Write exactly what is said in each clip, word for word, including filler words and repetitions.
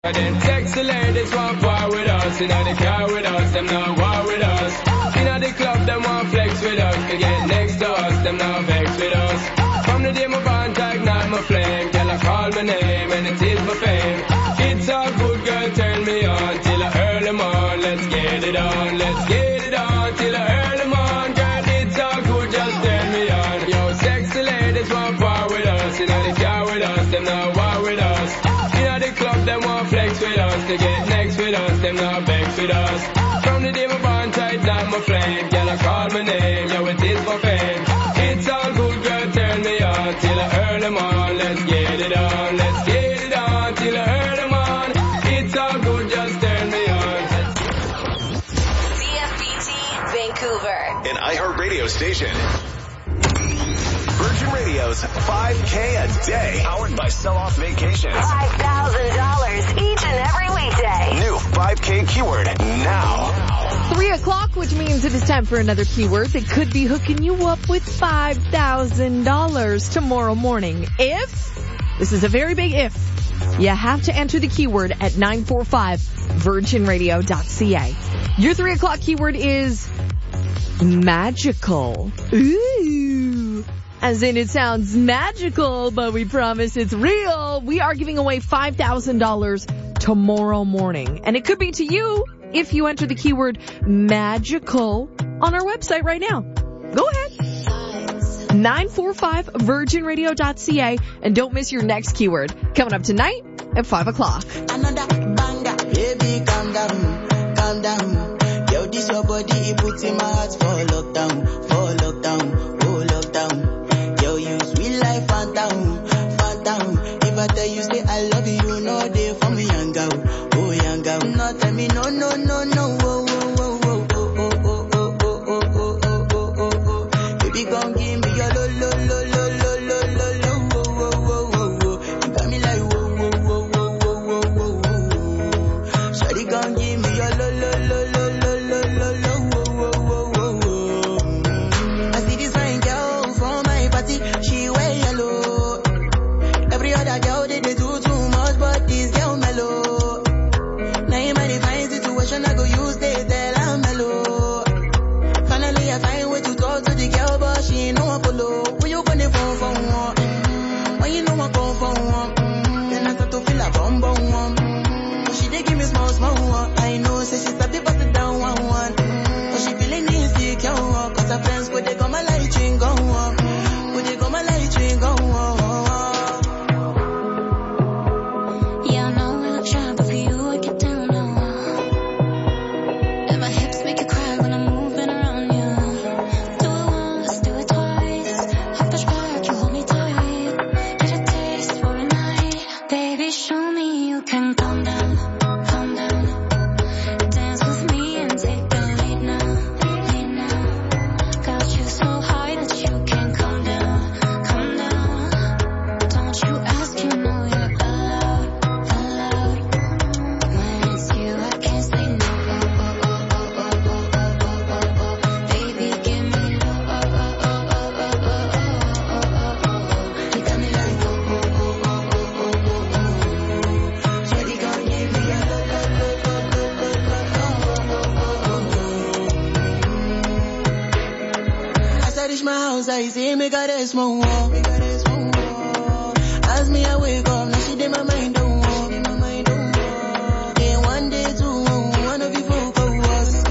And then sexy ladies want war with us. You know the car with us, them not war with us. You know the club, them want flex with us. They get next to us, them not vex with us. From the day my bond tag, not my flame. Girl, I call my name and it is my fame. It's all good, girl, turn me on till I earn them on. Let's get it on, let's get it on till I earn them on. Girl, it's all good, just turn me on. Yo, sexy ladies want war with us. You know the car with us, them not war with us. You know the club, them want flex with us. They get next with us, them not vex with us. From the day my bond tight, not my flame. Girl, I call my name, yo, it is for fame. It's all good, girl, turn me on till I earn them on. Let's get it on, let's get it on till I earn them on. It's all good, just turn me on. C F B T Vancouver, an iHeartRadio station. Virgin Radio's five K a day, powered by Sell-Off Vacations. five thousand dollars each and every weekday. New five K keyword now. Three o'clock, which means it is time for another keyword that could be hooking you up with five thousand dollars tomorrow morning. If, this is a very big if, you have to enter the keyword at nine four five virgin radio dot c a. Your three o'clock keyword is magical. Ooh. As in, it sounds magical, but we promise it's real. We are giving away five thousand dollars tomorrow morning. And it could be to you if you enter the keyword magical on our website right now. Go ahead. nine four five virgin radio dot c a. And don't miss your next keyword. Coming up tonight at five o'clock. Another banger. Baby, calm down, calm down. Yo, this your body, it puts in my heart for lockdown, for lockdown, oh lockdown. Phantom, phantom. If I tell you say I love you, you know they for me young girl, oh young girl. No tell me no no no no, oh oh oh oh oh oh oh oh oh oh oh oh oh. Baby gon' give me your lo lo lo lo lo lo lo lo, oh oh oh oh. You got me like whoa whoa whoa whoa whoa whoa whoa. Shawty gon' give me your lo lo lo lo lo lo lo lo, oh oh oh oh. I see this fine girl from my party, she wear yellow. Every other girl they, they do too much, but this girl mellow. Now in my divine situation, I go use they tell I'm mellow. Finally I find way to talk to the girl, but she ain't no one follow. When you gonna phone for one? Mm-hmm. When you know I go for one? Mm-hmm. Then I start to feel a bum bum one. Mm-hmm. But she they give me small small one. I know, say she start to pass it down one one. Mm-hmm. But she feeling insecure, cause her friends put they got my light ring go on. Put they got my light ring go on. I say me got a small wall, me got a small wall. As me I wake up, now she did my mind don't walk, my mind don't walk. Then one day two, one of you folk go was,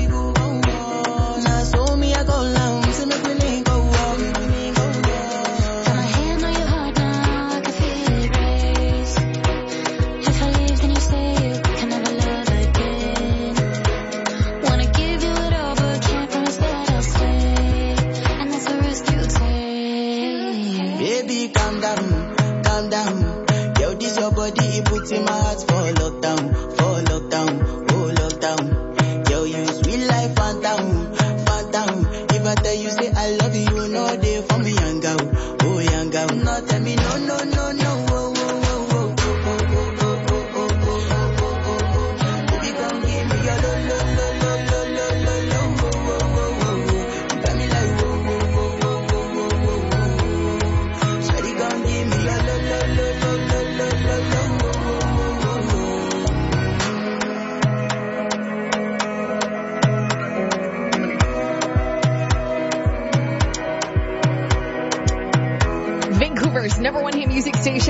now so me I go down, say make me link go walk, me link go walk. Got my hand on your heart now, I can feel it race. If I leave, then you say you can never love again. Wanna give you it all, but can't promise that I'll stay. And that's a risk you take. Baby, calm down, calm down. Yo, this your body, it puts in my heart for lockdown, for lockdown, oh lockdown. Yo, you sweet life, phantom, phantom. If I tell you say I love you, you know they for me young girl, oh young girl. No tell me no no no no, oh oh oh oh oh oh oh oh oh oh. Baby, come give me your lo lo lo lo lo lo lo lo, oh oh oh oh. You got me like whoa whoa whoa whoa whoa whoa whoa. Shawty, come give me your lo lo lo lo lo lo lo lo, oh oh oh oh.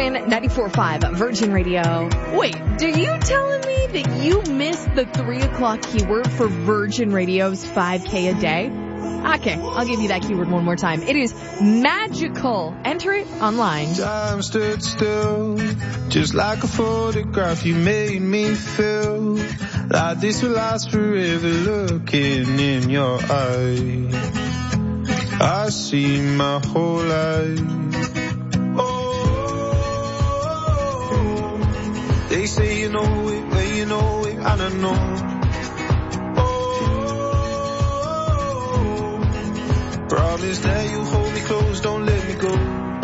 station, ninety-four point five Virgin Radio. Wait, are you telling me that you missed the three o'clock keyword for Virgin Radio's five K a day? Okay, I'll give you that keyword one more time. It is magical. Enter it online. Time stood still, just like a photograph. You made me feel like this will last forever. Looking in your eyes, I see my whole life. Oh, they say you know it, well you know it, I don't know. Promise that you hold me close, don't let me go.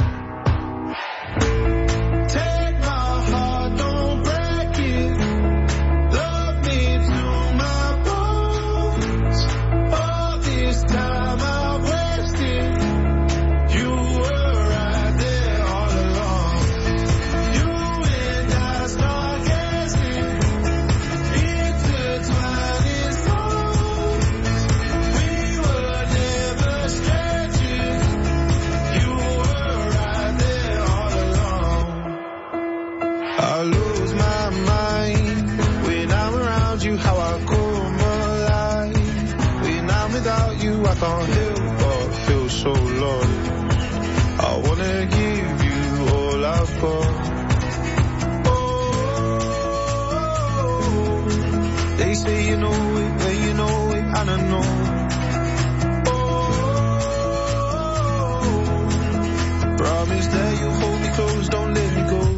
Take my heart, don't break it. Love me to my bones. All this time I've wasted. You were right there all along. You and I start guessing. Intertwining souls. We were never I lose my mind when I'm around you, how I come alive. When I'm without you, I can't help but feel so lost. I wanna give you all I've got. Oh, they say you know it, well you know it, and I know. Oh, promise that you hold me close, don't let me go.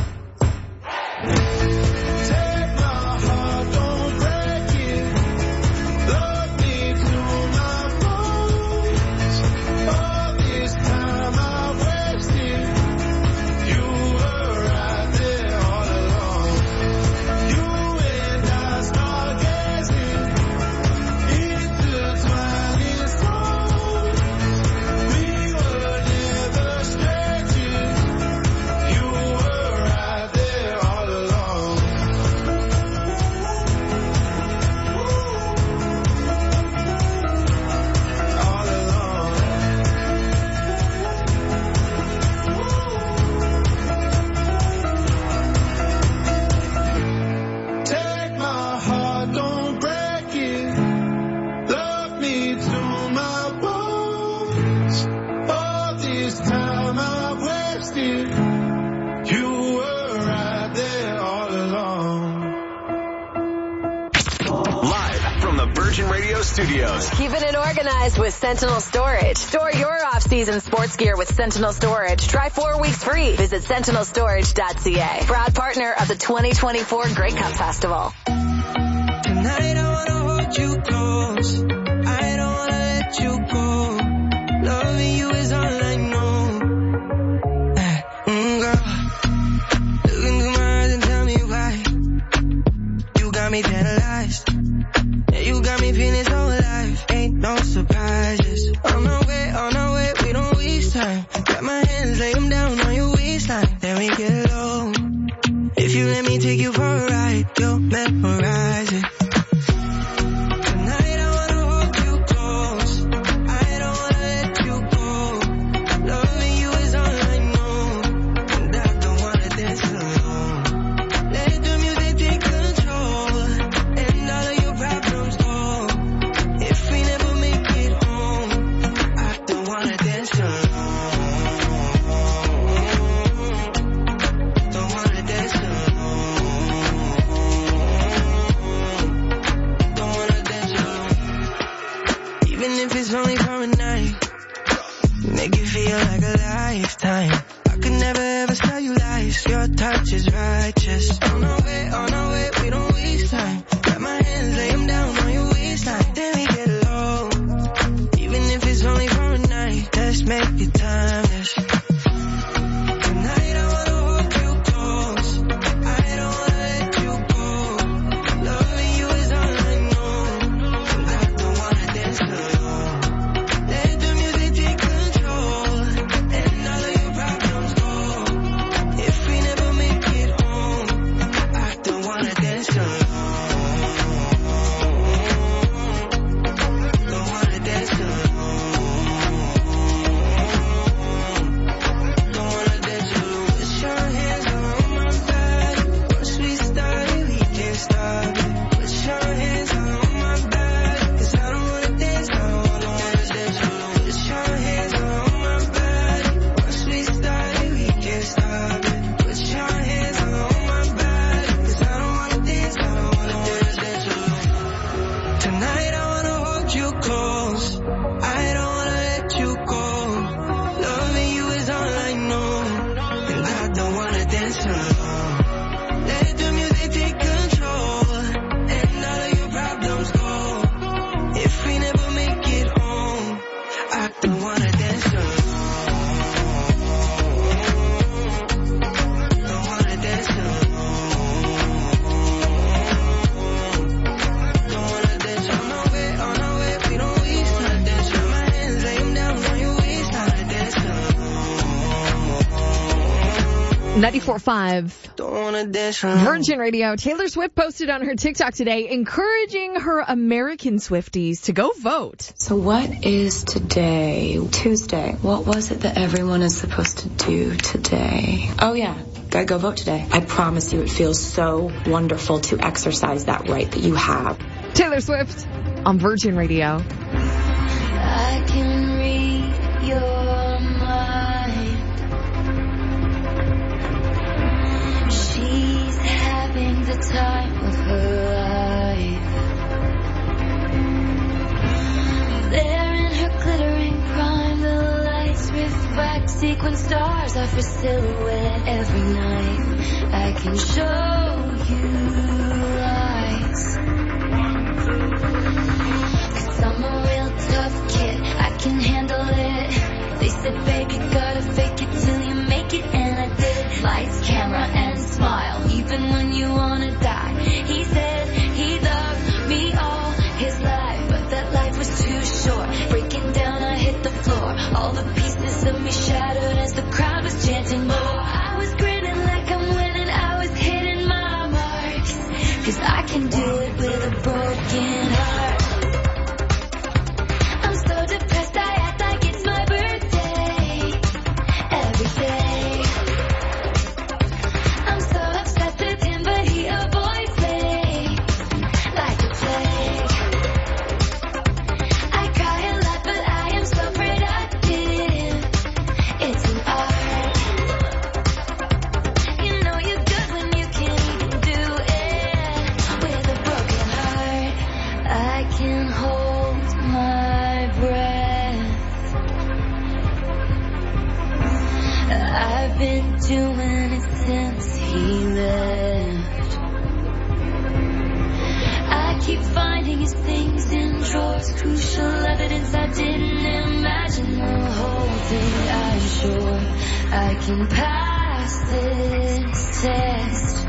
Studios. Keeping it organized with Sentinel Storage. Store your off-season sports gear with Sentinel Storage. Try four weeks free. Visit sentinel storage dot c a. Proud partner of the twenty twenty-four Grey Cup Festival. Tonight I wanna hold you close. I don't wanna let you go. Loving you is all I know. Mm, girl, look into my eyes and tell me why. You got me paralyzed. Yeah, you got me feeling so alive. Ain't no surprises. On our way, on our way, we don't waste time. Got my hands, lay them down on your waistline. Then we get low. If you let me take you for a ride, you'll memorize it. Tonight I wanna hold you close. I don't wanna let you go. Loving you is all I know. And I don't wanna dance alone. Let the music take control. And all of your problems go. If we never make it home, I don't wanna dance alone. ninety-four point five Virgin Radio. Taylor Swift posted on her TikTok today encouraging her American Swifties to go vote. So what is today? Tuesday. What was it that everyone is supposed to do today? Oh yeah, gotta go vote today. I promise you it feels so wonderful to exercise that right that you have. Taylor Swift on Virgin Radio. I can read your mind. She's having the time of her life. There in her glittering prime, the lights reflect sequin stars off her silhouette every night. I can show you lights. Cause I'm a real tough kid, I can handle it. They said, baby, gotta fake it till you make it, and I did. Lights, camera, and smile, even when you wanna die. He said he loved me all his life, but that life was too short. Breaking down, I hit the floor. All the pieces of me shattered as the crowd was chanting more. I was grinning like I'm winning, I was hitting my marks. Cause I can do it with a broken heart. I'm so depressed, I act like it's my birthday. Every day I'm so obsessed with him, but he avoids me like a plague. I cry a lot, but I am so productive. It's an art. You know you're good when you can't even do it with a broken heart. I can hold my breath. I've been doing it since he left. I keep finding his things in drawers, crucial evidence I didn't imagine. The whole thing, I'm sure I can pass this test.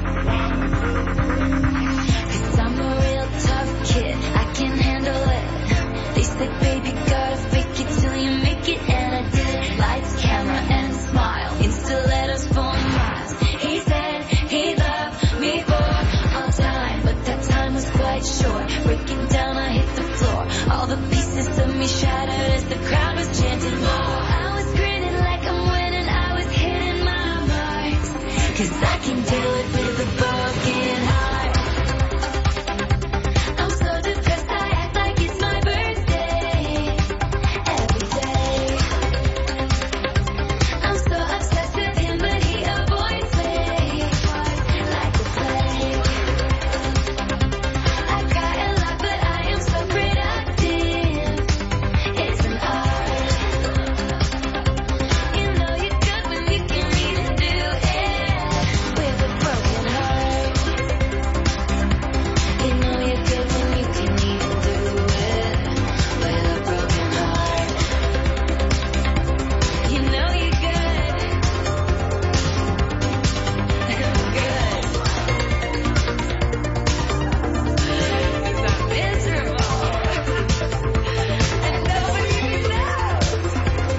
Cause I'm a real tough kid, I can handle it. They said, baby, gotta fake it till you make it, and I did. Lights, camera, and smile, in stilettos for miles. He said he loved me for all time, but that time was quite short. Breaking down, I hit the floor. All the pieces of me shattered as the crowd was chanting more. I was grinning like I'm winning, I was hitting my marks. Cause I can do it with a broken heart. I'm so depressed, I act like it's my birthday. Every day I'm so obsessed with him, but he avoids me like a plague. I cry a lot, but I am so productive. It's an art. You know you're good when you can even do it with a broken heart. You know you're good when you can even do it with a broken heart. You know you're good. Good. Cause I'm miserable. And nobody even knows.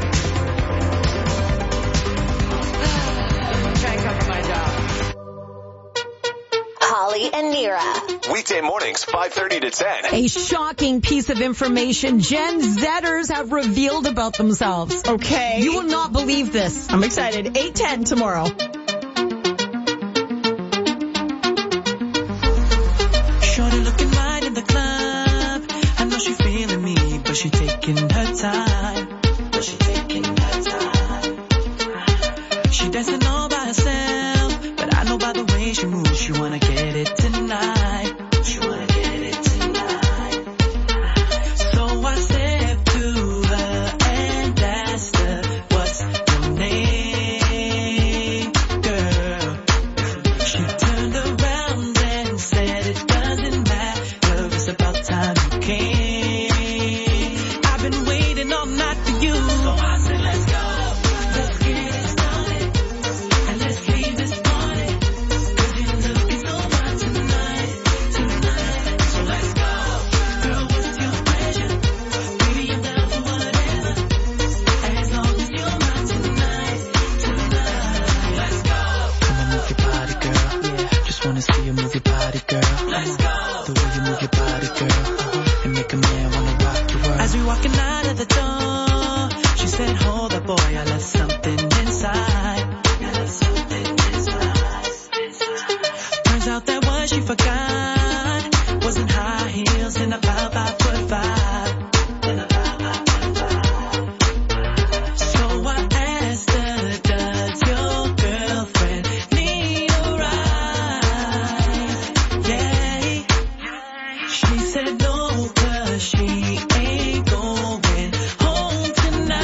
I'm trying to cover my job. Holly and Nira. Weekday mornings, five thirty to ten. A shocking piece of information Gen Zers have revealed about themselves. Okay. You will not believe this. I'm excited. eight ten tomorrow. Shorty looking right in the club. I know she feeling me, but she taking her time. But she taking her time. She dancing all by herself, but I know by the way she moves, she wanna get it tonight. She wanna get it tonight. So I step to her and asked her, what's your name, girl? She turned around and said it doesn't matter, it's about time you came. I've been waiting all move your body, girl. Let's go. The way you move your body, girl. Uh-huh. And make a man wanna rock your world. As we walking out of the door, she said, hold up, boy, I left something inside. I left something inside. Turns out that what she forgot wasn't high heels and about five foot five. So I asked her, does your girlfriend need a ride? Yeah. She said no, cause she ain't going home tonight.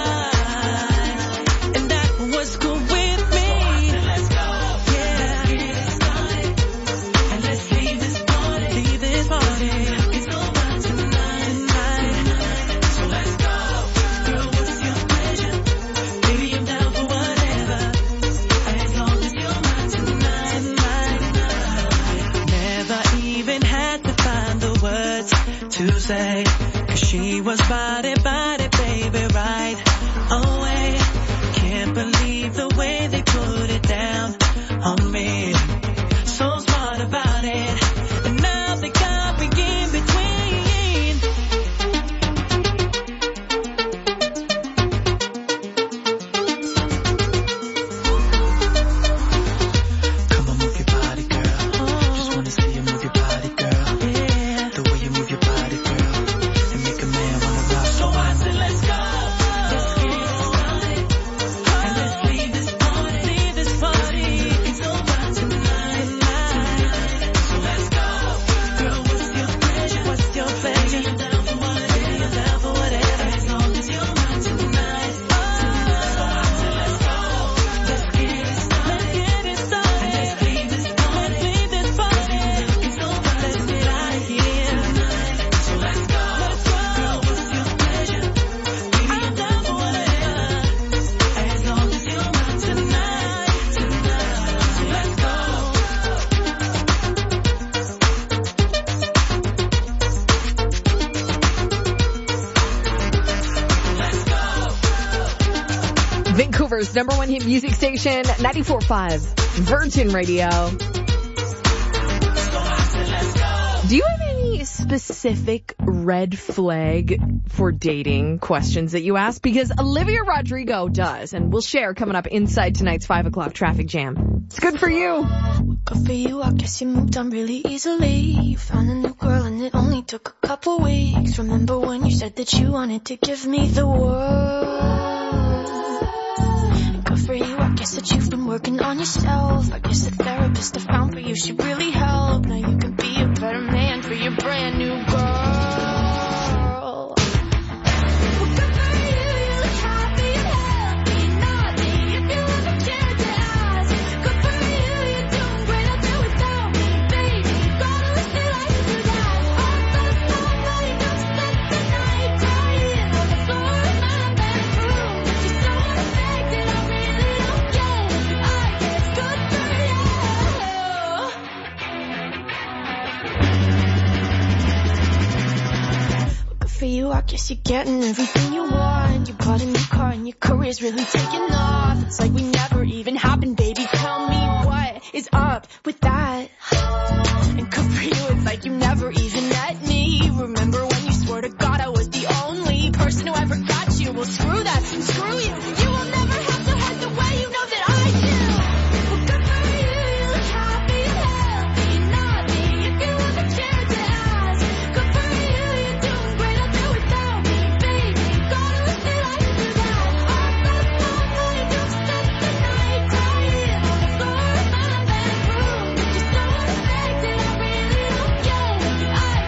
And that was cool with me. Let's go. Yeah. Let's get started. And let's leave this party. Leave this party. It's over tonight. So let's go. Girl, what's your pleasure? Baby, I'm down for whatever. As long as you're mine tonight. Never even had to find the words to say, cause she was body, body, baby, right away. Can't believe the way they put it down on me. So smart about it. And now they got me in between. Come on, move your body, girl. Just wanna see you move your body, girl. Yeah. The way you move your body, girl. And make a man wanna rock. So I said, let's go. Let's get started. And let's leave this party. Leave this party. It's over tonight. So let's go. Girl, what's your pleasure? What's your pleasure? Baby, I'm down for whatever. I'm down for whatever. As long as you're mine tonight. So I said, let's go. Let's get it started. Let's get it started. And let's leave this party. Let's leave this party. It's over. Let's get out of here. So let's go. Let's go. Girl, what's your pleasure? Baby, I'm down for whatever. As long as you're mine tonight. Tonight. So let's go. Let's go. Vancouver's number one hit music station, ninety-four point five Virgin Radio. Do you have any specific red flag for dating questions that you ask? Because Olivia Rodrigo does, and we'll share coming up inside tonight's five o'clock traffic jam. It's good for you. Good for you, I guess you moved on really easily. You found a new girl and it only took a couple weeks. Remember when you said that you wanted to give me the world? Good for you, I guess that you've been working on yourself. I guess the therapist I found for you should really help. Now you can be a better man for your brand new girl. Well, good for you, you look happy and healthy. Nothing if you ever cared to ask. Good for you, you're doing great, I'll do without me, baby. Gotta live your life through that. I'm gonna stop letting you spend the night crying on the floor of my bedroom. You're so unaffected, I really don't get it. I guess good for you. Good for you, I guess you're getting everything you want. You bought a new car and your career's really taking off. It's like we never even happened, baby. Tell me what is up with that. And good for you, it's like you never even met me. Remember when you swore to God I was the only person who ever got you? Well, screw that, screw you. You will never have to hurt the way you know that I do. Well, good for you, you look happy and healthy. Nothing if you ever cared to ask. Good for you, you're doing great, I'll do without me, baby. Gotta live your life through that. I'm gonna stop letting you spend the night crying on the floor of my bedroom. You're so unaffected, I really don't get it. I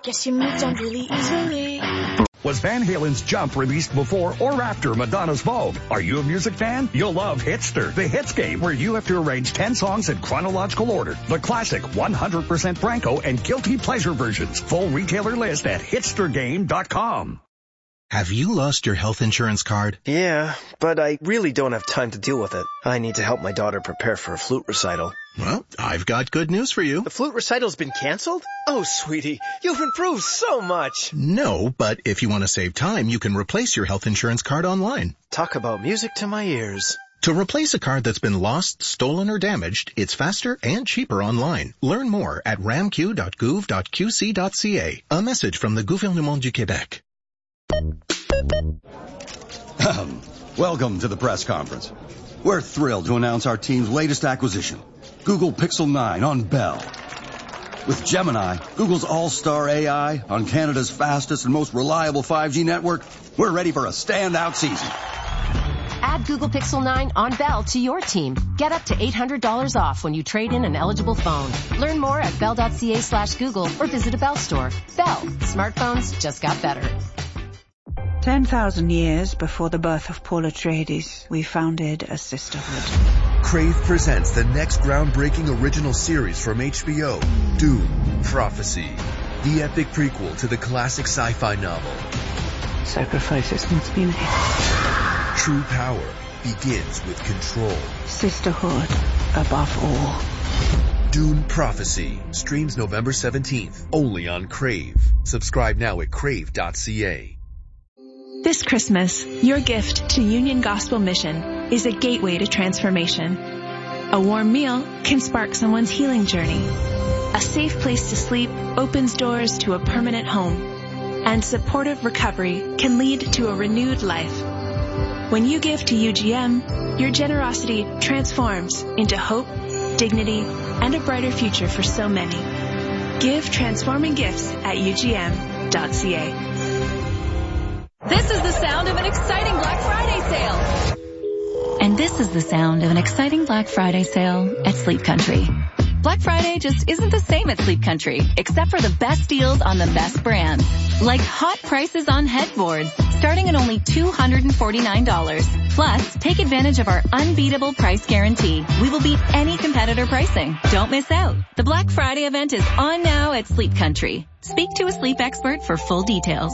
Guess you moved on really easily. Was Van Halen's Jump released before or after Madonna's Vogue? Are you a music fan? You'll love Hitster, the hits game where you have to arrange ten songs in chronological order. The classic one hundred percent Franco and guilty pleasure versions. Full retailer list at hitster game dot com. Have you lost your health insurance card? Yeah, but I really don't have time to deal with it. I need to help my daughter prepare for a flute recital. Well, I've got good news for you. The flute recital's been canceled? Oh, sweetie, you've improved so much. No, but if you want to save time, you can replace your health insurance card online. Talk about music to my ears. To replace a card that's been lost, stolen, or damaged, it's faster and cheaper online. Learn more at ramq dot gouv dot q c dot c a. A message from the Gouvernement du Québec. Welcome to the press conference. We're thrilled to announce our team's latest acquisition, Google Pixel nine on Bell. With Gemini, Google's all-star A I on Canada's fastest and most reliable five G network, we're ready for a standout season. Add Google Pixel nine on Bell to your team. Get up to eight hundred dollars off when you trade in an eligible phone. Learn more at bell.ca slash Google or visit a Bell store. Bell. Smartphones just got better. ten thousand years before the birth of Paul Atreides, we founded a sisterhood. Crave presents the next groundbreaking original series from H B O, Dune, Prophecy, the epic prequel to the classic sci-fi novel. Sacrifices must be made. True power begins with control. Sisterhood above all. Dune Prophecy streams November seventeenth, only on Crave. Subscribe now at crave dot c a. This Christmas, your gift to Union Gospel Mission is a gateway to transformation. A warm meal can spark someone's healing journey. A safe place to sleep opens doors to a permanent home. And supportive recovery can lead to a renewed life. When you give to U G M, your generosity transforms into hope, dignity, and a brighter future for so many. Give transforming gifts at u g m dot c a. This is the sound of an exciting Black Friday sale. And this is the sound of an exciting Black Friday sale at Sleep Country. Black Friday just isn't the same at Sleep Country, except for the best deals on the best brands. Like hot prices on headboards, starting at only two hundred forty-nine dollars. Plus, take advantage of our unbeatable price guarantee. We will beat any competitor pricing. Don't miss out. The Black Friday event is on now at Sleep Country. Speak to a sleep expert for full details.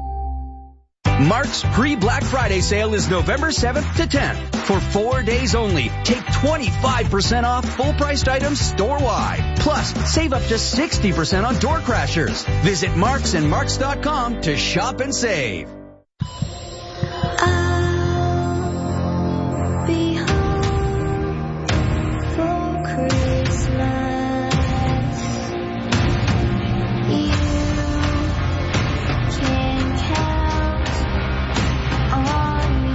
Mark's pre-Black Friday sale is November seventh to tenth. For four days only, take twenty-five percent off full-priced items store-wide. Plus, save up to sixty percent on door crashers. Visit marks and marks dot com to shop and save. I'll be home for Christmas. You can count on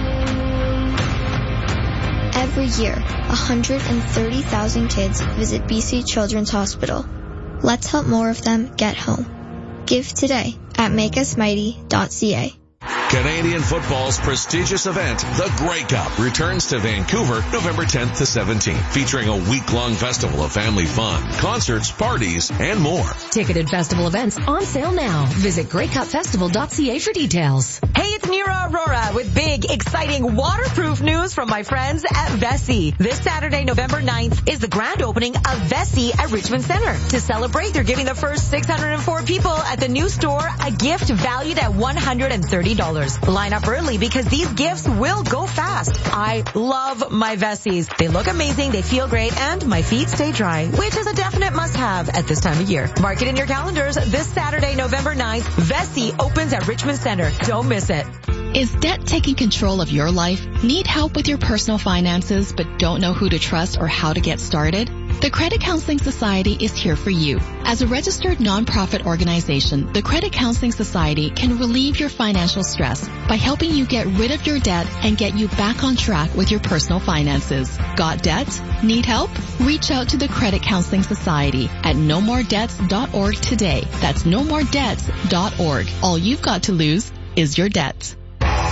me. Every year, one hundred thirty thousand kids visit B C Children's Hospital. Let's help more of them get home. Give today at make us mighty dot c a. Canadian football's prestigious event, the Grey Cup, returns to Vancouver November tenth to seventeenth, featuring a week-long festival of family fun, concerts, parties, and more. Ticketed festival events on sale now. Visit grey cup festival dot c a for details. Hey, it's Nira Aurora with big, exciting waterproof news from my friends at Vessi. This Saturday, November ninth, is the grand opening of Vessi at Richmond Center. To celebrate, they're giving the first six hundred four people at the new store a gift valued at one hundred thirty dollars. Line up early because these gifts will go fast. I love my Vessis. They look amazing, they feel great, and my feet stay dry, which is a definite must-have at this time of year. Mark it in your calendars. This Saturday, November ninth, Vessi opens at Richmond Center. Don't miss it. Is debt taking control of your life? Need help with your personal finances but don't know who to trust or how to get started? The Credit Counseling Society is here for you. As a registered nonprofit organization, the Credit Counseling Society can relieve your financial stress by helping you get rid of your debt and get you back on track with your personal finances. Got debt? Need help? Reach out to the Credit Counseling Society at no more debts dot org today. That's no more debts dot org. All you've got to lose is your debt.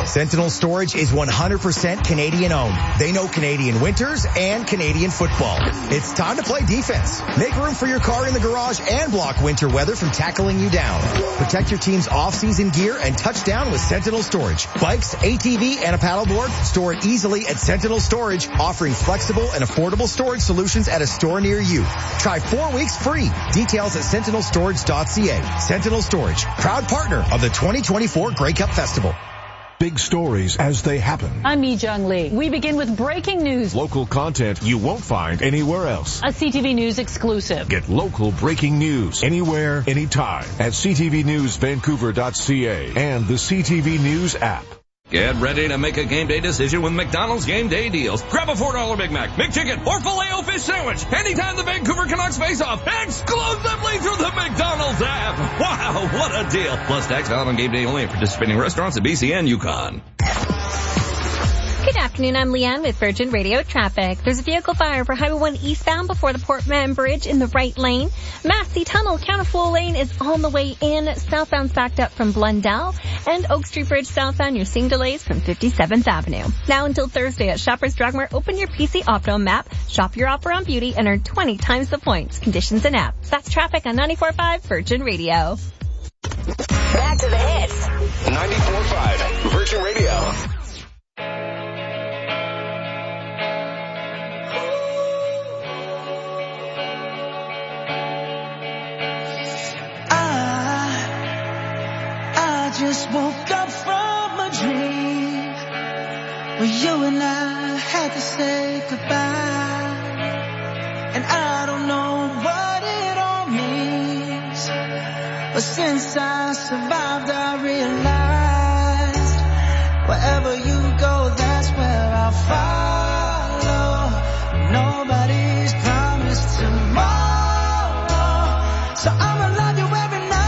Sentinel Storage is one hundred percent Canadian owned. They know Canadian winters and Canadian football. It's time to play defense. Make room for your car in the garage and block winter weather from tackling you down. Protect your team's off-season gear and touch down with Sentinel Storage. Bikes, A T V, and a paddleboard, store it easily at Sentinel Storage, offering flexible and affordable storage solutions at a store near you. Try four weeks free. Details at sentinel storage dot c a. Sentinel Storage, proud partner of the twenty twenty-four Grey Cup Festival. Big stories as they happen. I'm Yi Jung Lee. We begin with breaking news. Local content you won't find anywhere else. A C T V News exclusive. Get local breaking news anywhere, anytime at c t v news vancouver dot c a and the C T V News app. Get ready to make a game day decision with McDonald's Game Day Deals. Grab a four dollar Big Mac, McChicken, or Filet-O-Fish sandwich anytime the Vancouver Canucks face off, exclusively through the McDonald's app. Wow, what a deal. Plus tax valid on game day only at participating restaurants at B C and Yukon. Good afternoon, I'm Leanne with Virgin Radio Traffic. There's a vehicle fire for Highway one eastbound before the Portman Bridge in the right lane. Massey Tunnel counterflow lane is on the way in. Southbound's backed up from Blundell. And Oak Street Bridge southbound, you're seeing delays from fifty-seventh Avenue. Now until Thursday at Shoppers Drug Mart, open your P C Optimum map, shop your offer on beauty, and earn twenty times the points. Conditions and app. That's traffic on ninety-four point five Virgin Radio. Back to the hits. ninety-four point five Virgin Radio. I just woke up from a dream where you and I had to say goodbye, and I don't know what it all means, but since I survived I realized wherever you go, that's where I'll follow. Nobody's promised tomorrow, so I'ma love you every night.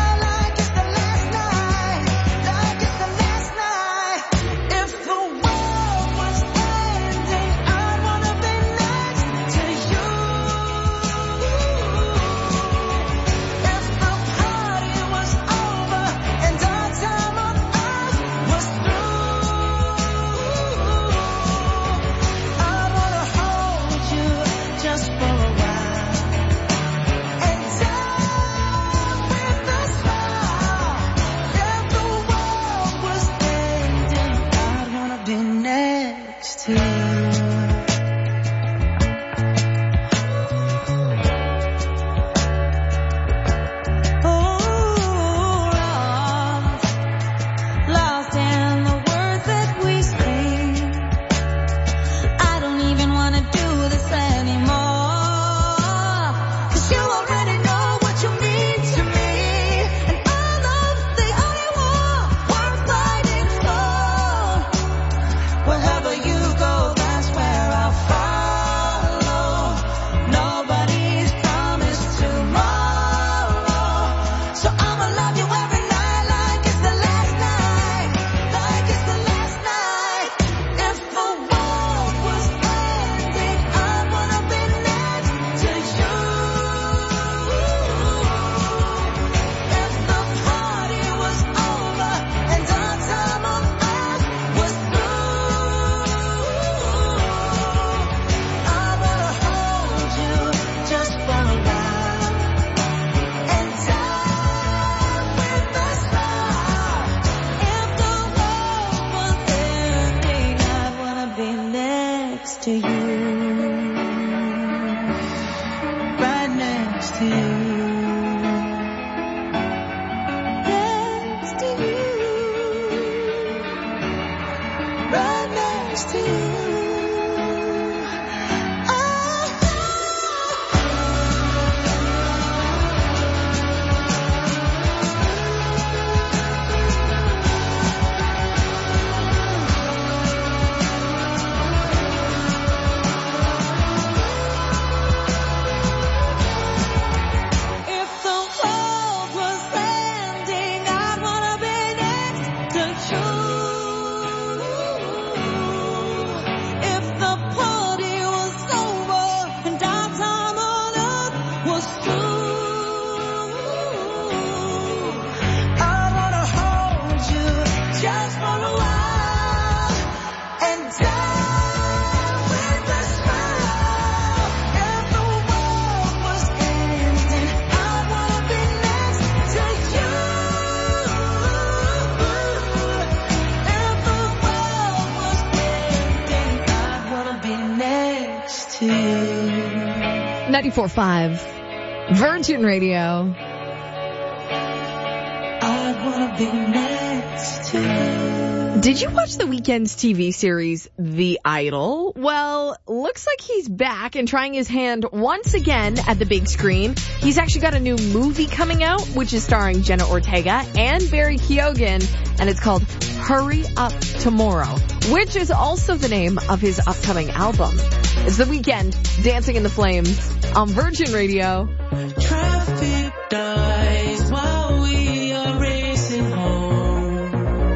ninety-four point five Virgin Radio. I wanna be next to you. Did you watch the Weeknd's T V series, The Idol? Well, looks like he's back and trying his hand once again at the big screen. He's actually got a new movie coming out, which is starring Jenna Ortega and Barry Keoghan, and it's called Hurry Up Tomorrow, which is also the name of his upcoming album. It's The Weeknd, Dancing in the Flames, on Virgin Radio. Traffic dies while we are racing home.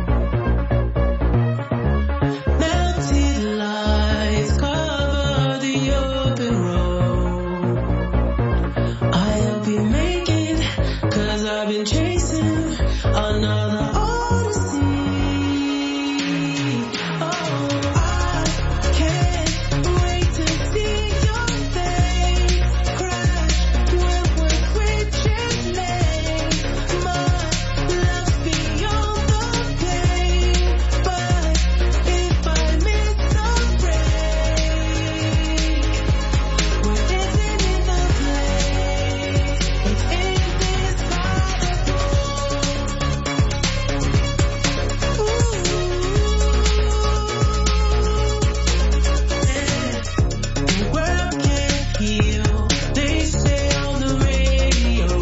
Melted lights cover the open road. I'll be making, cause I've been chasing another odyssey. Oh, I can't wait to see your face crash when we're switching lanes. My love's beyond the pain, but if I miss a break, we're dancing in the place. It's indescribable. The world can't heal, they say on the radio.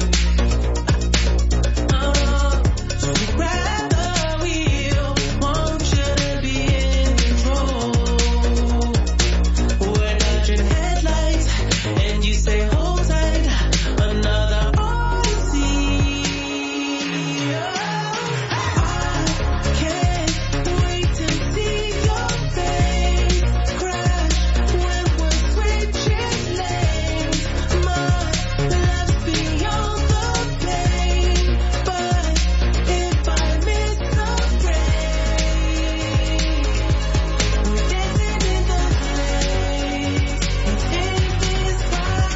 Uh, so grab the wheel, want you to be in control. We're dodging headlights, and you say hold tight, another odyssey. I can't wait to see your face crash when we're switching lanes. My love's beyond the pain, but if I miss a break, we're dancing in the place. It's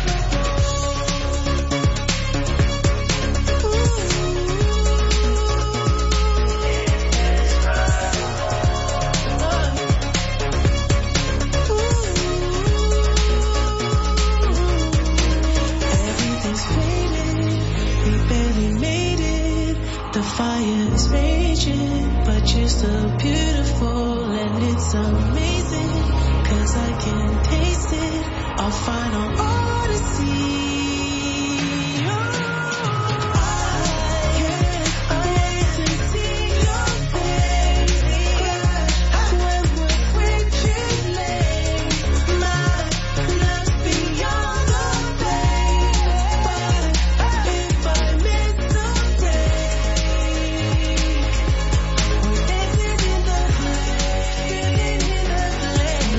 Everything's faded, we barely made it. The fire is raging, but you're still beautiful, and it's amazing, cause I can taste it. Our final odyssey. Oh, I can't wait to see your face crash when we're switching lanes. My love's beyond the pain, but if I miss the break, we're dancing in the flame, dancing in the flame.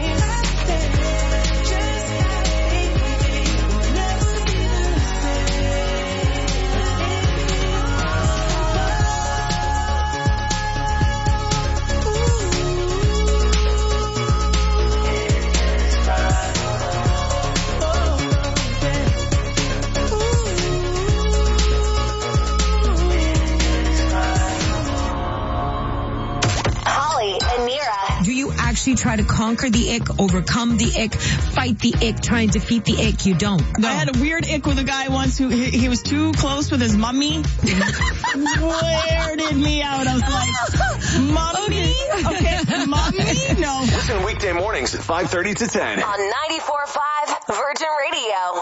Just stay, we'll never be the Holly and Nira. Do you actually try to conquer the ick, overcome the ick, fight the ick, try and defeat the ick? You don't. I had a weird ick with a guy once who he, he was too close with his mummy. Weirded me out. I was like, mummy? Okay, mummy? No. Listen weekday mornings at five thirty to ten. On ninety-four point five Virgin Radio.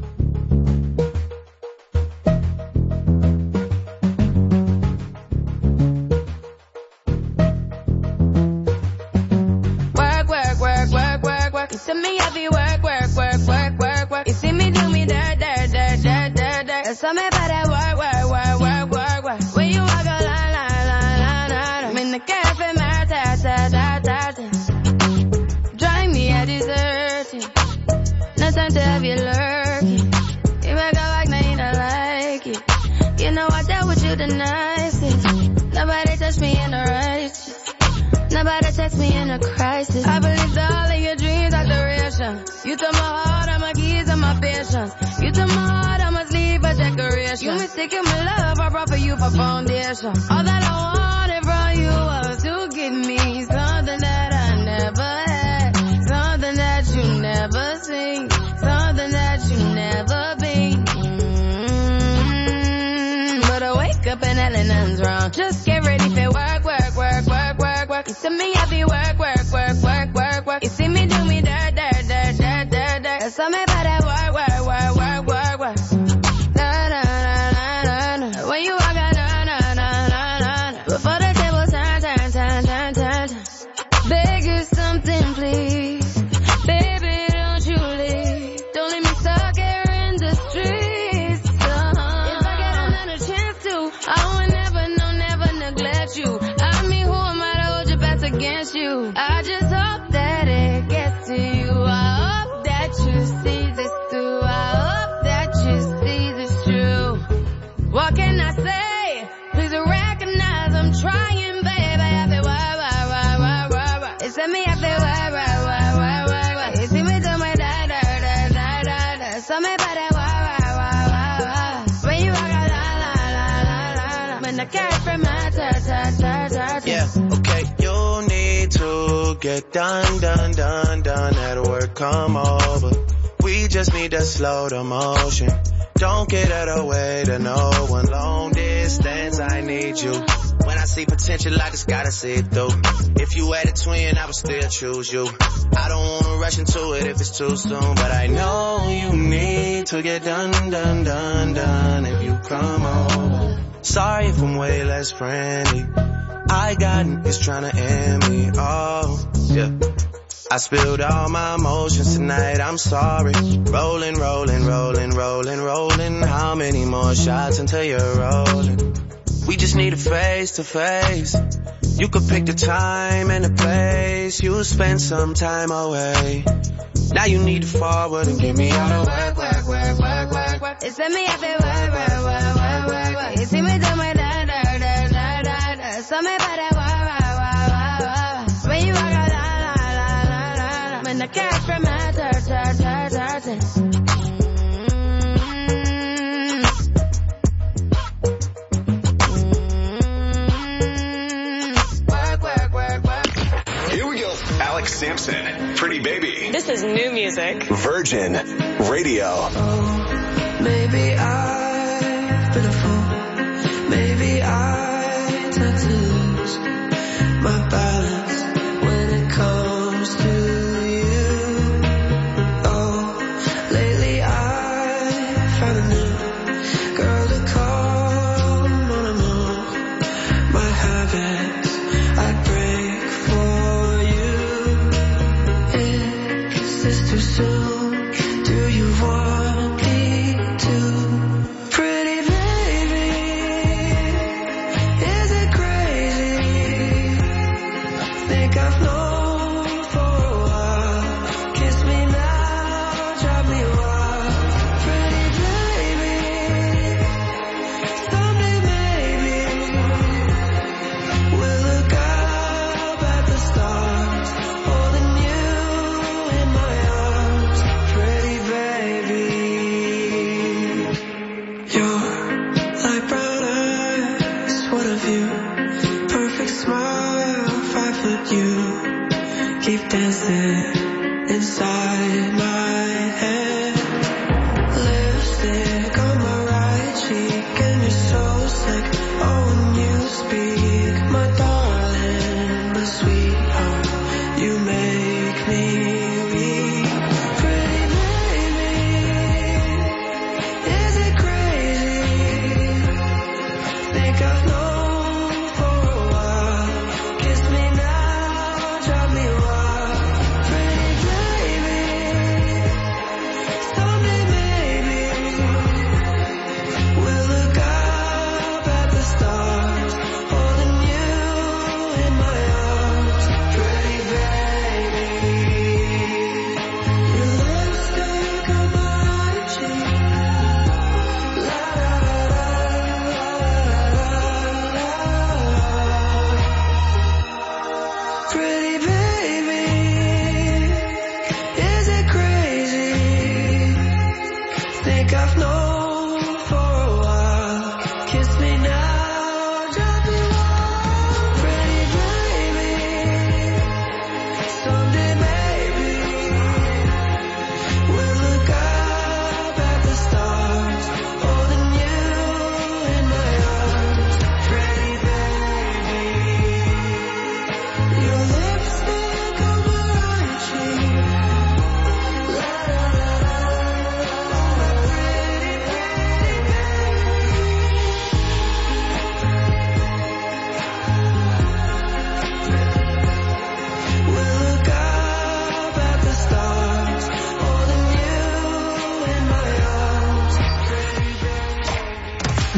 Work, work, work, work, work, work. You see me heavy work, work, work, work, work, work. You see me do me dirt, dirt, dirt, dirt, dirt, dirt. There's something about that work, work, work, work, work, work. When you walk a line, line, line, line, line. I'm in the cafe, my ta, ta, ta, ta, ta. Drive me a deserting. No time to have you lurking. You make a walk, now you don't like it. You know I dealt with you the nicest. Nobody touched me in the righteous. Nobody text me in a crisis. I believed all of your dreams are duration. You took my heart, all my keys, and my patience. You took my heart, I must leave a decoration. You mistaken my love, I brought for you for foundation. All that I wanted from you was to give me something that I never had, something that you never seen, something To me, I be work, work, work, work, work, work. You see me do me dirt, dirt, dirt, dirt, dirt, dirt. There's something about that work, work, work, work, work, work. Na, na, na, na, na, na. When you walk out, na, na, na, na, na, na. Before the table turn, turn, turn, turn, turn, turn. Beg you something, please. Baby, don't you leave. Don't leave me stuck here in the streets. Uh-huh. If I get another chance to, I would never, no, never neglect you. I mean, who am I to hold your best against you? I just hope that it gets to you. I hope that you see this through. I hope that you see this true. What can I say? Please recognize I'm trying, baby. I feel why, why, why, why, why, why. It's me, I feel why, why, why, why, why, why. You see me do my da, da, da, da, da, da. So me by that why, why, why, why, why. When you walk out, la, la, la, la, la, la. When the cat from my ta, ta, ta, ta, ta. Yeah, okay. You need to get done, done, done, done at work. Come over. We just need to slow the motion. Don't get out of the way to no one. Long distance, I need you. When I see potential, I just gotta see it through. If you had a twin, I would still choose you. I don't wanna rush into it if it's too soon, but I know you need to get done, done, done, done if you come over. Sorry if I'm way less friendly. I got is trying to end me. Oh, yeah. I spilled all my emotions tonight, I'm sorry. Rolling, rolling, rolling, rolling, rolling. How many more shots until you're rolling? We just need a face to face. You could pick the time and the place. You'll spend some time away. Now you need to forward and get me out of work, work, work, work, work, work. It's me, I feel work, work, work, work, work, work. You see me do my da, da, da, da, da, da. So me by that wah, wah, wah, wah, wah. When you walk out, la, la, la, la, la, la. When the cat from my ta, ta, ta, ta, ta. Alex Sampson, Pretty Baby. This is new music. Virgin Radio. Oh, maybe I've been a fool. Maybe I tend to lose my balance when it comes to you. Oh, lately I found a new girl to call mon amour. My habits I break for you. Is this too soon? Do you want me to? Pretty baby, is it crazy? Think I've known for a while. Kiss me now, drive me wild. Pretty baby, someday maybe we'll look up at the stars, holding you in my arms. Pretty baby, you're like brown eyes, what of you? Perfect smile, five foot you. Keep dancing inside my head. Lipstick on my right cheek, and you're so sick. Oh, when you speak, my darling, my sweetheart, you make me weak. Pretty baby, is it crazy? Think I've known for a while. Kiss me now, drive me wild. Pretty baby,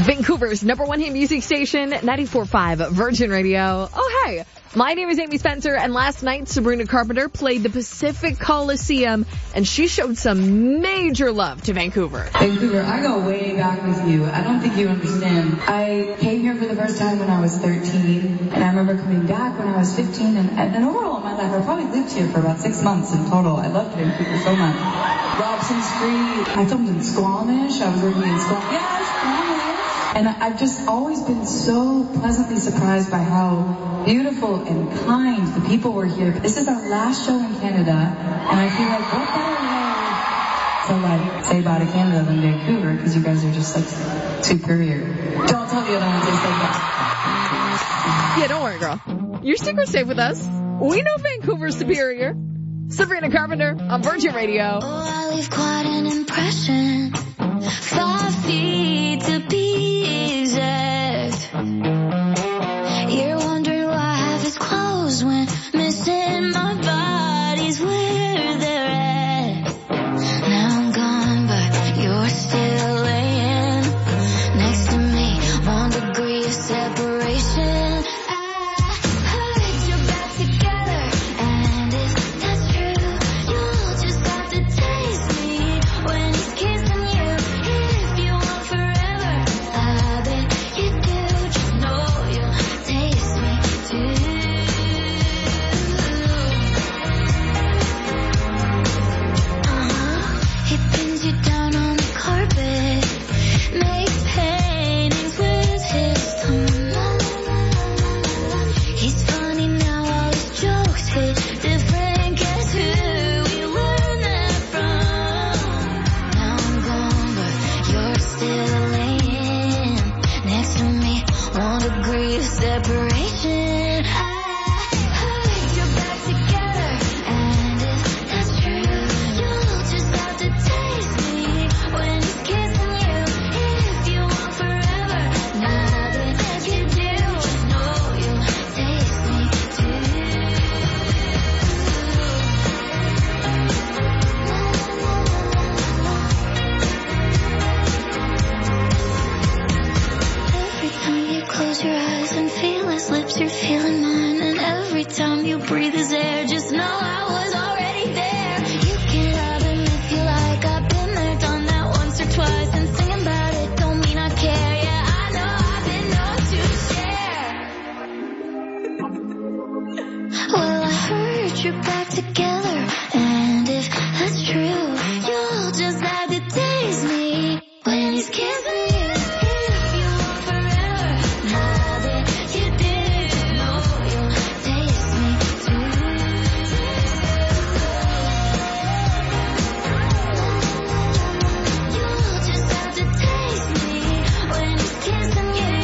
Vancouver's number one hit music station, ninety-four point five Virgin Radio. Oh, hey. My name is Amy Spencer, and last night Sabrina Carpenter played the Pacific Coliseum, and she showed some major love to Vancouver. Vancouver, I go way back with you. I don't think you understand. I came here for the first time when I was thirteen, and I remember coming back when I was fifteen, and, and overall in my life, I probably lived here for about six months in total. I loved Vancouver so much. Robson Street, I filmed in Squamish, I was working in Squamish. Yeah, Squamish. And I've just always been so pleasantly surprised by how beautiful and kind the people were here. This is our last show in Canada, and I feel like what better way to like say bye to Canada than Vancouver, because you guys are just like superior. Don't tell the other ones they said that. Yeah, don't worry, girl. Your secret's safe with us. We know Vancouver's superior. Sabrina Carpenter on Virgin Radio. Oh, I leave quite an impression. Five feet to be exact. You're wondering why half is closed when missing my body's where they're at. Now I'm gone, but you're still laying next to me. One degree of separation. I heard you're back together, and if that's true, you'll just have to taste me when he's kissing you. If you want forever, I bet you do. Just know you'll taste me too. Uh-huh. He pins you down on the carpet, makes paintings with his tongue. He's funny now, all his jokes hit different. Guess who we learned that from? Now I'm gone, but you're still laying next to me. One degree of separation. I heard you're back together, and if that's true, you'll just have to taste me when he's kissing you. If you want forever, now that you do, just know you'll taste me too. Every time you close your eyes and feel his lips, you're feeling mine. And every time you breathe his air, just know I was already there. You can love him if you like. I've been there, done that once or twice. And singing about it don't mean I care. Yeah, I know I've been known to share. Well, I heard you're back together, and if that's true, you'll just have to taste me when he's kissing you. If you want forever, now that you do, know you'll taste me too. You'll just have to taste me when he's kissing you.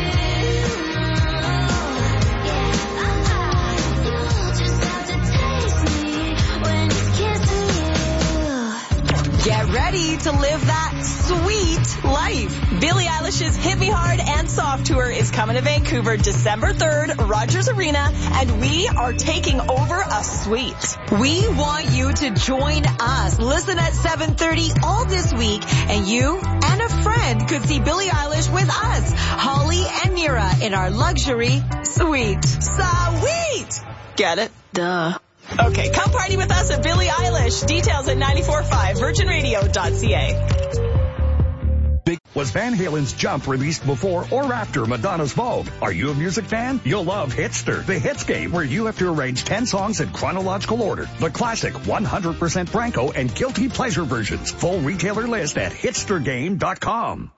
Yeah, you'll just have to taste me when he's kissing you. Get ready to live that sweet life. Billie Eilish's Hit Me Hard and Soft Tour is coming to Vancouver December third, Rogers Arena, and we are taking over a suite. We want you to join us. Listen at seven thirty all this week, and you and a friend could see Billie Eilish with us, Holly and Mira, in our luxury suite. Sweet! Get it? Duh. Okay, come party with us at Billie Eilish. Details at ninety-four point five virgin radio dot c a. Was Van Halen's Jump released before or after Madonna's Vogue? Are you a music fan? You'll love Hitster, the hits game where you have to arrange ten songs in chronological order. The classic one hundred percent Franco and guilty pleasure versions. Full retailer list at hitster game dot com.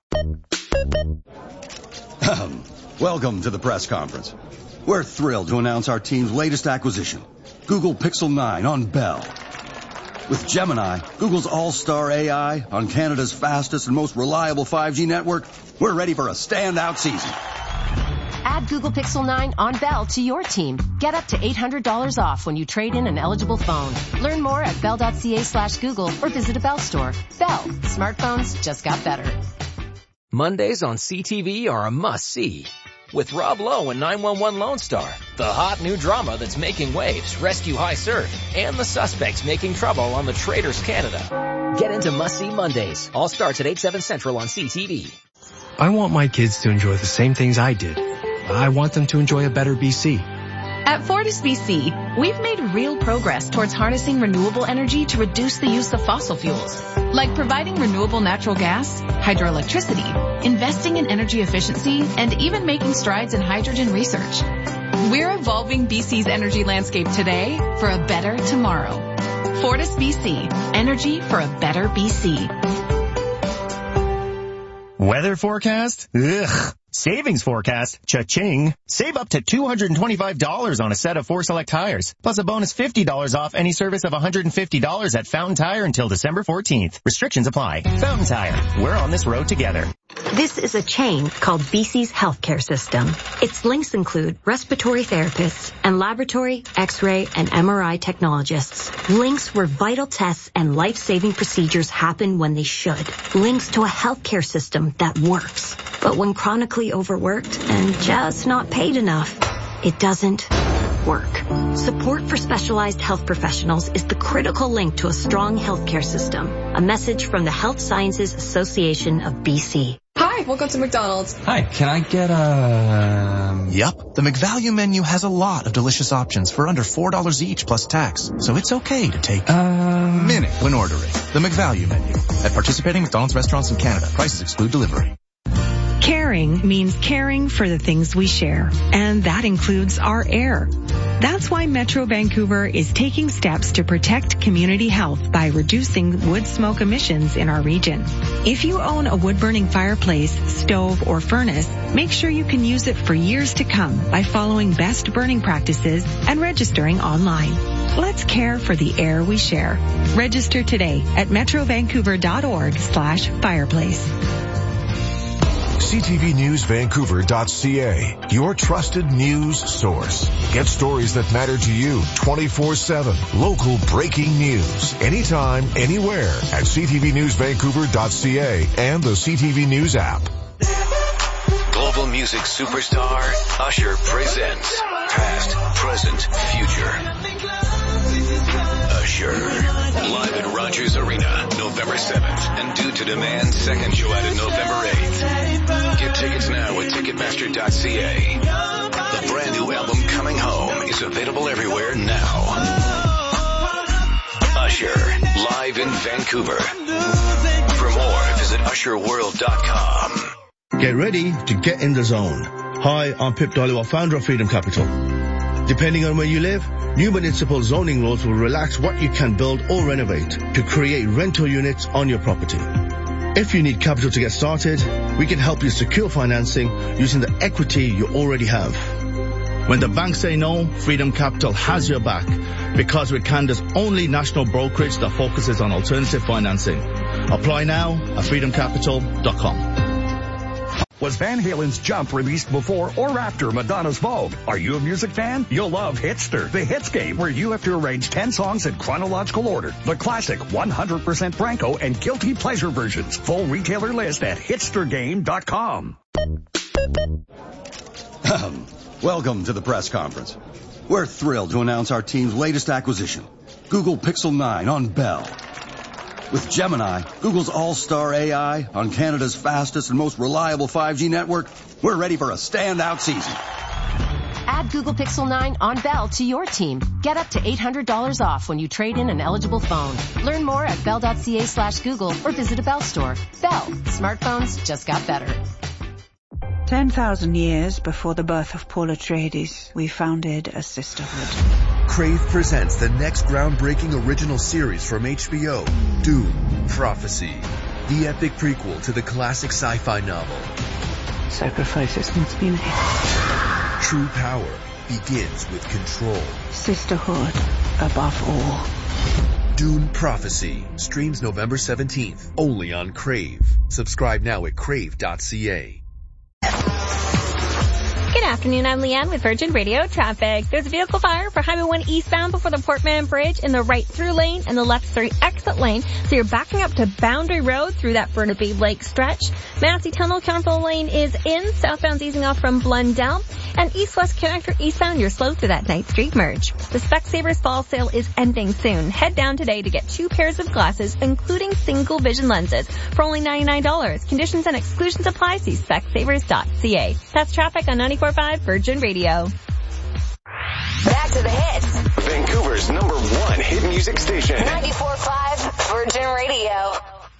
Welcome to the press conference. We're thrilled to announce our team's latest acquisition, Google Pixel nine on Bell. With Gemini, Google's all-star A I, on Canada's fastest and most reliable five G network, we're ready for a standout season. Add Google Pixel nine on Bell to your team. Get up to eight hundred dollars off when you trade in an eligible phone. Learn more at bell dot c a slash Google or visit a Bell store. Bell. Smartphones just got better. Mondays on C T V are a must-see. With Rob Lowe and nine one one Lone Star, the hot new drama that's making waves, Rescue High Surf, and the suspects making trouble on the Traders Canada. Get into must-see Mondays. All starts at eight, seven Central on C T V. I want my kids to enjoy the same things I did. I want them to enjoy a better B C. At Fortis B C, we've made real progress towards harnessing renewable energy to reduce the use of fossil fuels, like providing renewable natural gas, hydroelectricity, investing in energy efficiency, and even making strides in hydrogen research. We're evolving B C's energy landscape today for a better tomorrow. Fortis B C, energy for a better B C. Weather forecast? Ugh. Savings forecast? Cha-ching. Save up to two hundred twenty-five dollars on a set of four select tires, plus a bonus fifty dollars off any service of one hundred fifty dollars at Fountain Tire until December fourteenth. Restrictions apply. Fountain Tire. We're on this road together. This is a chain called B C's healthcare system. Its links include respiratory therapists and laboratory, X-ray, and M R I technologists. Links where vital tests and life-saving procedures happen when they should. Links to a healthcare system that works. But when chronically overworked and just not paid enough, it doesn't work. Support for specialized health professionals is the critical link to a strong healthcare system. A message from the Health Sciences Association of B C. Hi, welcome to McDonald's. Hi, can I get a... Yep, the McValue menu has a lot of delicious options for under four dollars each plus tax, so it's okay to take a uh... minute when ordering. The McValue menu. At participating McDonald's restaurants in Canada, prices exclude delivery. Caring means caring for the things we share, and that includes our air. That's why Metro Vancouver is taking steps to protect community health by reducing wood smoke emissions in our region. If you own a wood-burning fireplace, stove, or furnace, make sure you can use it for years to come by following best burning practices and registering online. Let's care for the air we share. Register today at metrovancouver.org slash fireplace. C T V News Vancouver dot C A, your trusted news source. Get stories that matter to you twenty-four seven. Local breaking news. Anytime, anywhere at C T V News Vancouver dot C A and the C T V News app. Global music superstar Usher presents Past, Present, Future. Usher, live at Rogers Arena, November seventh, and Due to Demand second show out at November eighth. Get tickets now at Ticketmaster dot C A. The brand new album Coming Home is available everywhere now. Usher, live in Vancouver. For more, visit usher world dot com. Get ready to get in the zone. Hi, I'm Pip Dhaliwal, founder of Freedom Capital. Depending on where you live, new municipal zoning laws will relax what you can build or renovate to create rental units on your property. If you need capital to get started, we can help you secure financing using the equity you already have. When the banks say no, Freedom Capital has your back because we're Canada's only national brokerage that focuses on alternative financing. Apply now at freedom capital dot com. Was Van Halen's Jump released before or after Madonna's Vogue? Are you a music fan? You'll love Hitster, the hits game where you have to arrange ten songs in chronological order. The classic one hundred percent Branco and guilty pleasure versions. Full retailer list at hitster game dot com. Welcome to the press conference. We're thrilled to announce our team's latest acquisition, Google Pixel nine on Bell. With Gemini, Google's all-star A I, on Canada's fastest and most reliable five G network, we're ready for a standout season. Add Google Pixel nine on Bell to your team. Get up to eight hundred dollars off when you trade in an eligible phone. Learn more at bell.ca slash Google or visit a Bell store. Bell. Smartphones just got better. Ten thousand years before the birth of Paul Atreides, we founded a sisterhood. Crave presents the next groundbreaking original series from H B O, Dune, Prophecy, the epic prequel to the classic sci-fi novel. Sacrifices must be made. True power begins with control. Sisterhood above all. Dune Prophecy streams November seventeenth, only on Crave. Subscribe now at crave dot c a. Good afternoon, I'm Leanne with Virgin Radio Traffic. There's a vehicle fire for Highway one eastbound before the Portman Bridge in the right through lane and the left through exit lane. So you're backing up to Boundary Road through that Burnaby Lake stretch. Massey Tunnel counterflow lane is in. Southbound's easing off from Blundell. And east-west connector eastbound, you're slow through that Ninth Street merge. The Specsavers fall sale is ending soon. Head down today to get two pairs of glasses, including single vision lenses, for only ninety-nine dollars. Conditions and exclusions apply. See specsavers dot c a. That's traffic on ninety-four point five Virgin Radio. Back to the hits. Vancouver's number one hit music station. ninety-four point five Virgin Radio.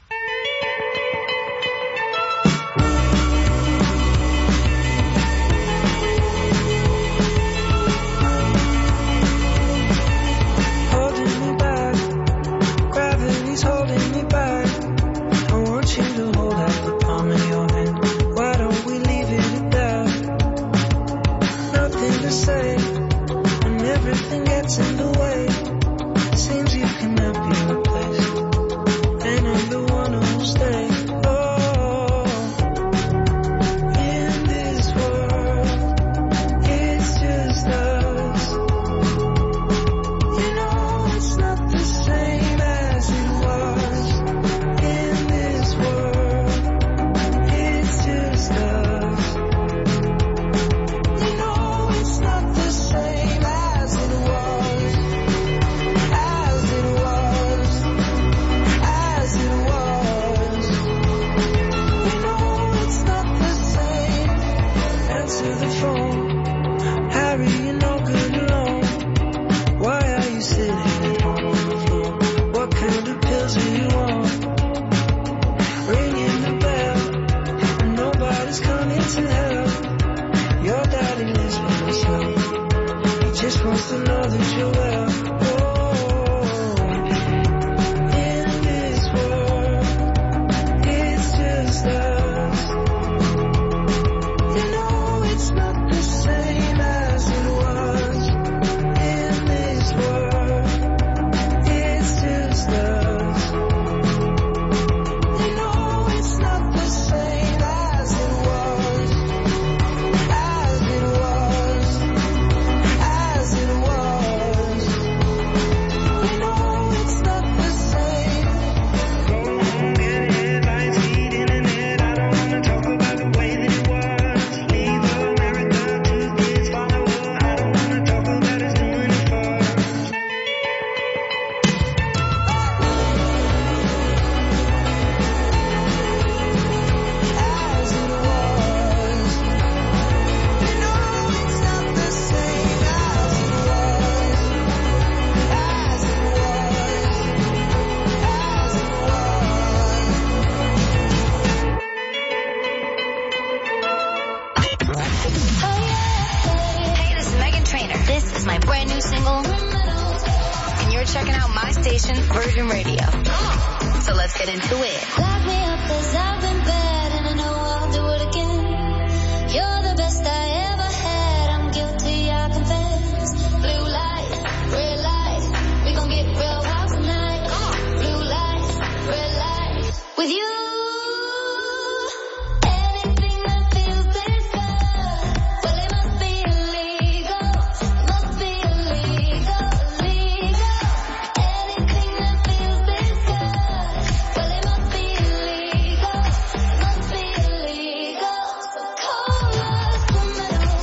Holding me back, gravity's holding me back. I want you to hold out the palm of your hand. Why don't we leave it at that? Nothing to say, and everything gets in the way. Seems you cannot be replaced, and I'm the one who'll stay. Oh, in this world, it's just us. You know it's not the same as it was. In this world, it's just us. You know it's not the same as it was. As it was. As it was. You know it's not the same. Answer the phone. Harry, you're no good alone. Why are you sitting at home on the floor? What kind of pills do you want? Ringing the bell, and nobody's coming to help. Your daddy lives by himself. He just wants to know that you're well. Oh, in this world, it's just us. You know it's not the same as it was. In this world, it's just us. You know it's not the same as it was. As it was. As it was. You know it's not the same. Go on, get it, lights, heat, internet. I don't wanna talk about the way that it was. Leave America, two kids follow her. I don't wanna talk about us doing it first. As it was. You know it's not the same as it was. As it was. As it Hey, this is Megan Trainor. This is my brand new single. And you're checking out my station, Virgin Radio. So let's get into it. Lock me up 'cause I've been bad and I know I'll do it again. You're the best I ever had. I'm guilty, I confess. Blue light, red light. We gon' get real wild tonight. Blue light, red light. With you. Anything that feels this good. Well, it must be illegal. Must be illegal, illegal. Anything that feels this good. Well, it must be illegal. Must be illegal. So call us criminals.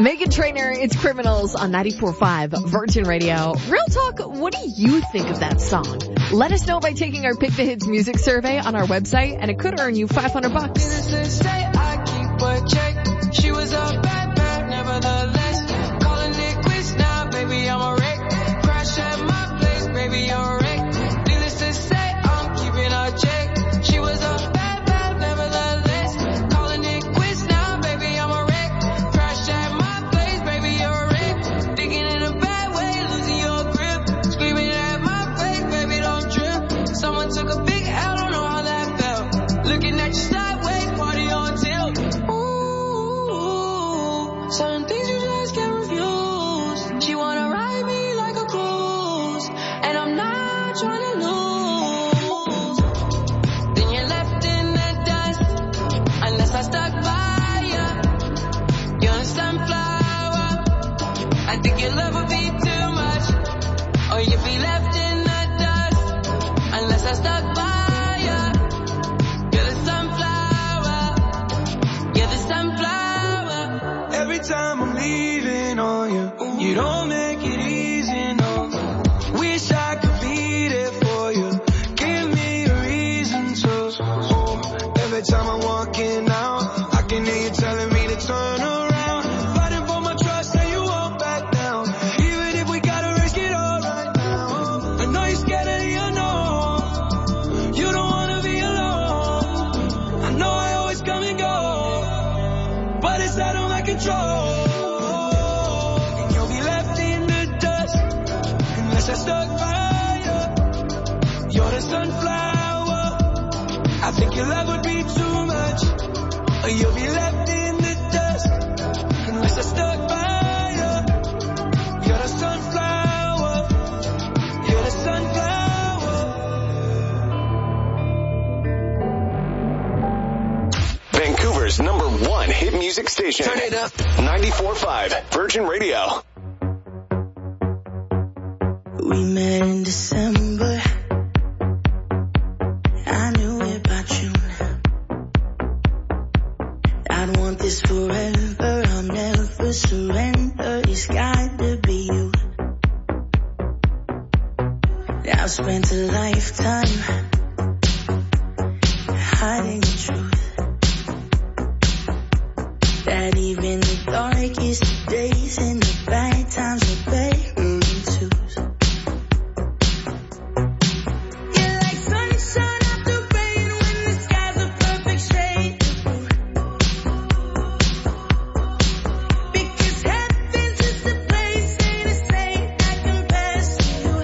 Meghan Trainor, it's Criminals on ninety-four point five Virgin Radio. Real talk, what do you think of that song? Let us know by taking our Pick the Hits music survey on our website, and it could earn you five hundred bucks. She was a bad bad, nevertheless. Calling it quits now, baby, I'm a wreck. Crash at my place, baby, I'm a wreck. Needless to say, I'm keeping a check. She was a bad bad, nevertheless. Calling it quits now, baby, I'm a wreck. Crash at my place, baby, you're a wreck. Thinking in a bad way, losing your grip. Screaming at my face, baby, don't trip. Someone took a big L, don't know how that felt. Looking at you sideways, party on tilt. Certain things you just can't refuse. She wanna ride me like a cruise, and I'm not trying to lose. Then you're left in the dust, unless I stuck by you. You're a sunflower. I think your love would be too much, or you'd be left in the dust, unless I stuck by you. You're the sunflower. You're the sunflower. Every time I'm leaving on you, you don't make it easy, no. Wish I could be there for you. Give me a reason to. Oh, every time I'm walking out, I can hear you telling me to turn around. Fighting for my trust and you won't back down. Even if we gotta risk it all right now. I know you're scared of the unknown. You don't wanna be alone. I know I always come and go, but it's out of my control. And you'll be left in the dust unless I stuck by you. You're the sunflower. I think your love would be too much, or you'll be left in the dust unless I stuck by you. You're the sunflower. You're the sunflower. Vancouver's number one hit music station. Turn it up. ninety-four point five Virgin Radio. We met in December. I knew about you. I'd want this forever. I'll never surrender. It's got to be you. I've spent a lifetime hiding the truth. That even the darkest days and the bad times are better in twos. You're like sunshine after rain when the sky's a perfect shade. Because heaven's just a place, ain't a saint that compares to you.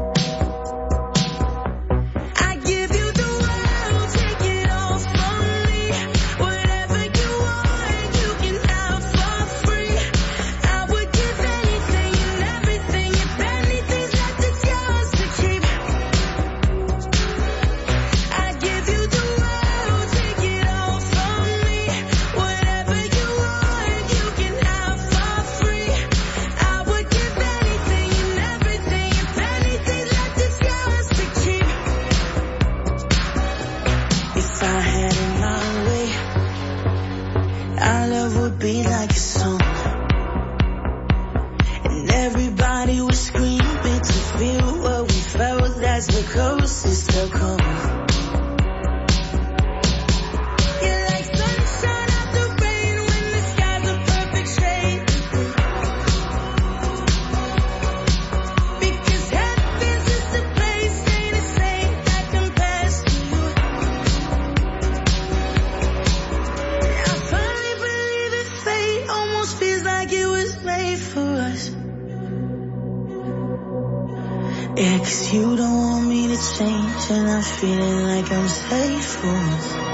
I give you the world, take it all from me. Whatever you want, you can have for free. I would give anything and everything if anything's left, it's yours to keep. I give you the world, take it all from me. Whatever you want, you can have for free. I would give anything and everything if anything's left, it's yours to keep. If I had it my way, our love would be like a song, and everybody would scream it to feel what we felt. That's the closest they'll come. You're like sunshine after rain when the sky's a perfect shade. Because heaven's just a place, ain't a saint that compares to you. I finally believe that fate almost feels like it was made for us. Yeah, 'cause you don't want me to change, and I'm feeling like I'm safe for once.